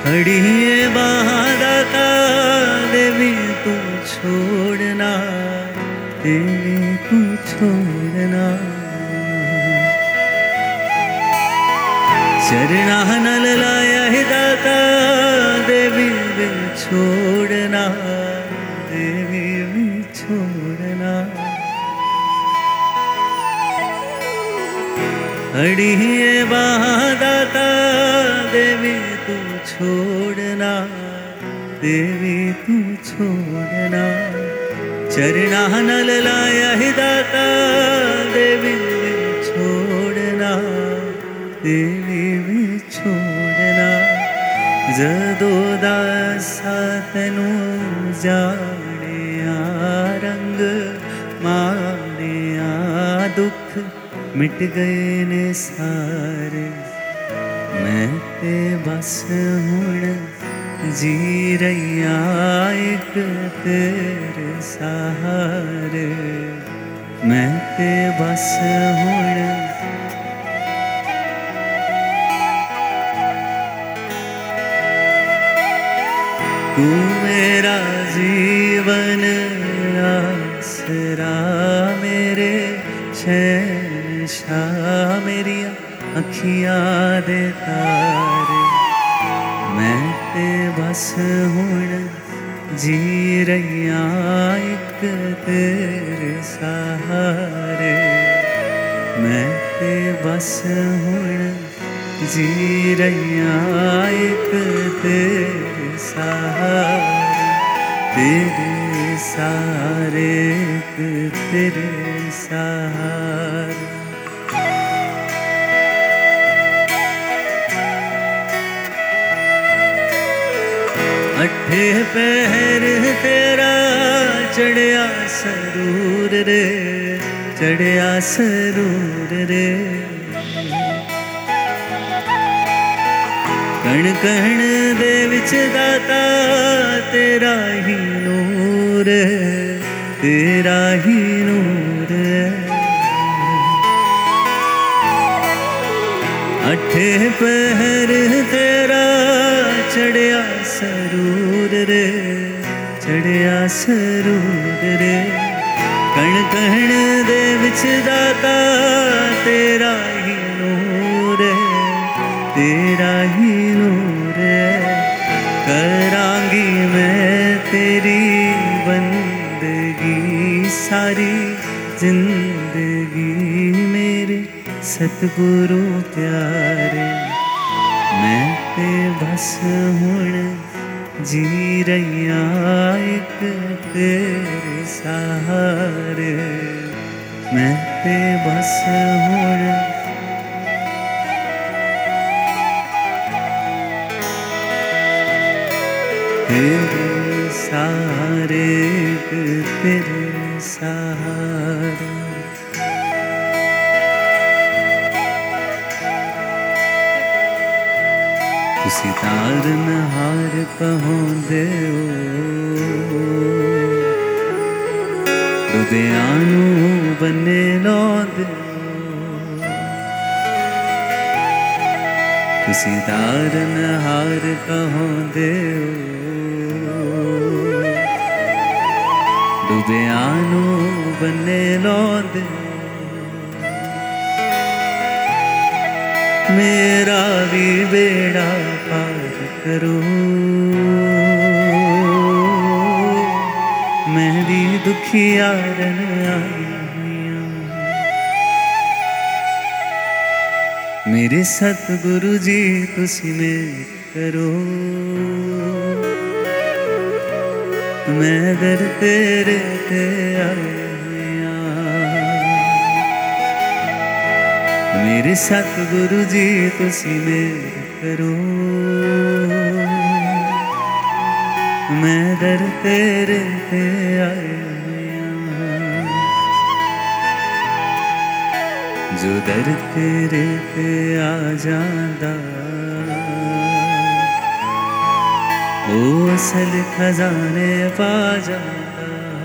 अड़िए बादाता देवी तू छोड़ना, देवी तू छोड़ना। चरना नल लाया है दाता, देवी भी छोड़ना, देवी भी छोड़ना। अड़िए बादाता देवी तू छोड़ना, देवी तू छोड़ना। चरना नल लाया है दाता, देवी भी छोड़ना, देवी भी छोड़ना। जदों दासा तैनू जाने आ रंग माने आ दुख मिट गए ने सारे। मैं ते बस हुण जी रहिया एक तेरे सहारे। मैं ते बस हुण तू मेरा जीवन आसरा, मेरे शहंशाह मेरिया अखियां दे तारे। मैं ते बस हुण जी रहिया एक तेरे सहारे। मैं ते बस हुण जी रहिया एक तेरे सहारे। तेरे सहारे एक तेरे सहारे। अठे पहर तेरा चढ़िया सरूर रे, चढ़िया सरूर रे। कण कण दे विच दाता तेरा ही नूर है, तेरा ही नूर है। अठे पहर तेरा चढ़िया सरूर रे, चढ़िया सरूर रे। कण कण दे विच दाता तेरा ही नूर है, तेरा ही नूर है। करांगी मैं तेरी बंदगी सारी जिंदगी मेरे सतगुरु प्यारे। मैं ते बस हुण जी रहिया एक तेरे सहारे। मैं ते बस हुण तेरे सहारे, तेरे सहारे। तुसी तारन हार कहोंदे हो, डुबियां नू बन्ने लाउंदे हो। तुसी तारन हार कहोंदे हो, डुबियां नू बन्ने लाउंदे हो। मेरा भी बेड़ा पार करो, मैं भी दुखियारन आई हुइयां। मेरे सतगुरु जी तुसी मेर करो, मैं दर तेरे ते आई हुइयां। मेरे सतगुरु जी तुसी मेर करो, मैं दर तेरे ते आई हुइयां। जो दर तेरे ते आ जांदा, ओ असल खजाने पा जांदा।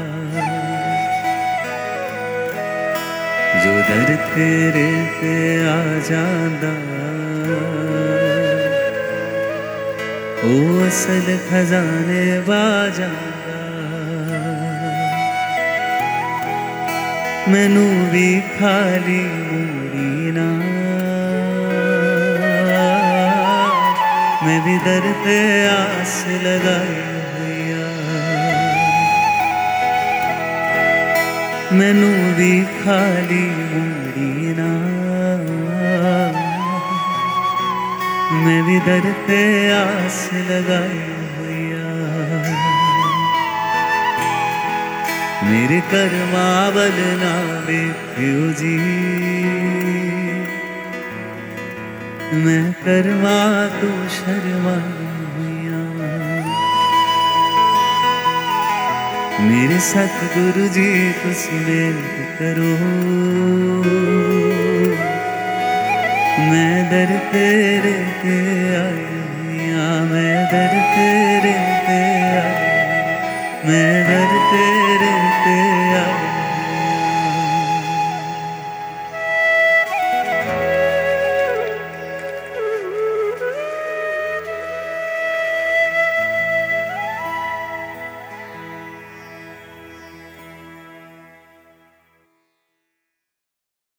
जो दर तेरे ते आ जांदा, ओ असल खजाने बाजांगा मैनू भी खाली मूड़ी ना मैं भी दर पे आस लगाई हुई मैनू भी खाली मूड़ी ना मैं भी दर पे आस लगाई हुई मेरे कर्मा बलना बेख्यो जी मैं कर्मा तू शर्मा हुइया मेरे सतगुरु जी तुसी मेहर करो मैं दर तेरे ते आई हुइया मैं दर तेरे ते आई मैं दर तेरे